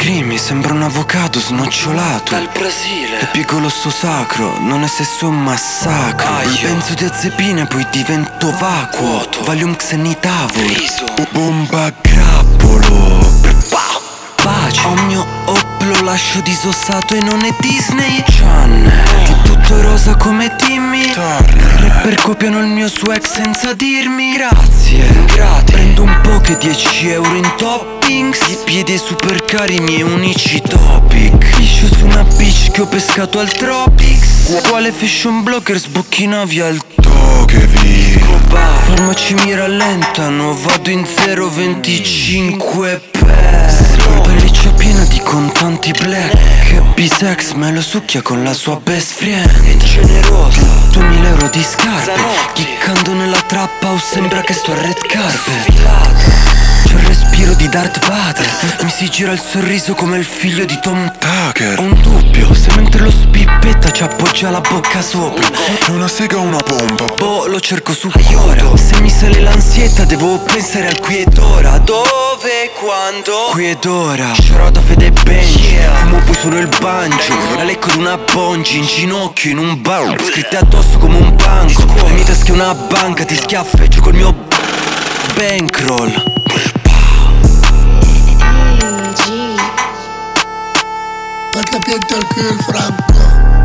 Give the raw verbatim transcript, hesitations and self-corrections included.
lacrime, sembra un avocado snocciolato dal Brasile. E piego l'osso sacro, non è sesso, è un massacro. Aio. Il benzodiazepine, poi divento vacuo. Vuoto. Valium xenitavor. Riso. Bomba a grappolo. Pow. Pace. Ho mio op, lo lascio disossato e non è Disney Channel. Tutto rosa come Timmy Turner. Rapper copiano il mio swag senza dirmi grazie. Gratis. Prendo un po' che dieci euro in toppings. I piedi super cari, i miei unici topic. Liscio su una beach che ho pescato al Tropics. Quale fashion blogger sbocchina via il Tokevi. Farmaci mi rallentano, vado in zero venticinque per. Pelliccia piena di contanti black. Bisex me lo succhia con la sua best friend. È generosa. duemila euro di scarpe. Zanotti. Chiccando nella trap house sembra che sto a red carpet. Filata. C'è il respiro di Darth Vader. Mi si gira il sorriso come il figlio di Tom Tucker. Ho un dubbio, se mentre lo spippetta ci appoggia la bocca sopra. È una sega o una pompa? Boh, lo cerco su Quora. Se mi sale l'ansietta devo pensare al qui ed ora. Dove, quando? Qui ed ora. Sciarò da Fede Benji. Fumo poi sono il banjo. La lecco di una bongi in ginocchio in un bar. Scritte addosso come un banco. Le mie tasche una banca. Ti schiaffeggio col mio bankroll. Perché pianta il Franco